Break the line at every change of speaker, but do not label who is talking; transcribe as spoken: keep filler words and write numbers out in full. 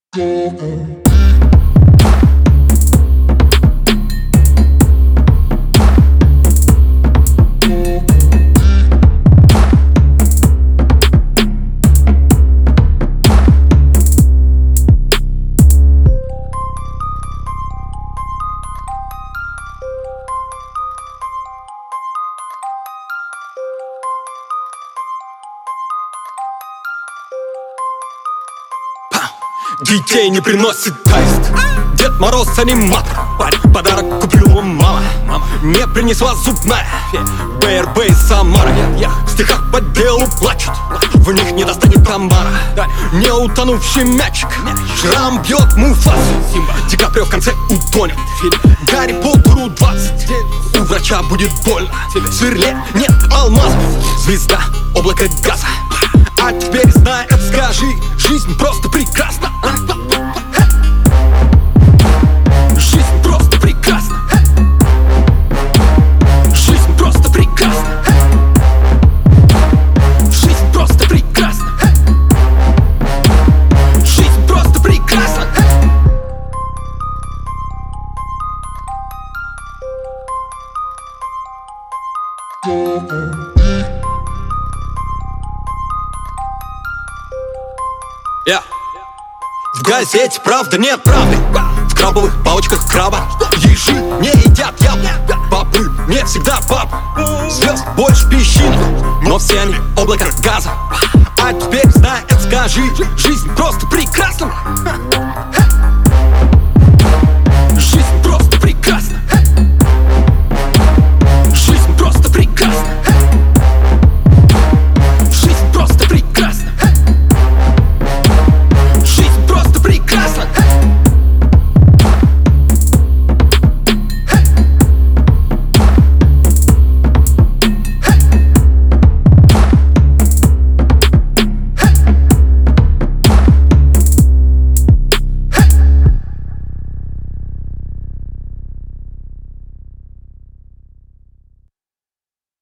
Детей не приносит аист, Дед Мороз аниматор. Подарок куплю вам, мама. Не принесла зубная БРБ из Самары. В стихах по делу плачут, в них не достанет комара. Не утонувший мячик, шрам бьет Муфас. Ди Каприо в конце утонет, Гарри Поттеру двадцать. У врача будет больно, в сверле нет алмазов. Звезда, облако газа. А теперь знай, скажи, жизнь просто прекрасна. Жизнь просто прекрасна. Жизнь просто прекрасна. Жизнь просто прекрасна. Жизнь просто прекрасна. Yeah. В газете правда нет правды, в крабовых палочках краба. Ежи не едят яблок, бобы не всегда баб. Звезд больше песчинок, но все они облако газа. А теперь знай, скажи, жизнь просто прекрасна.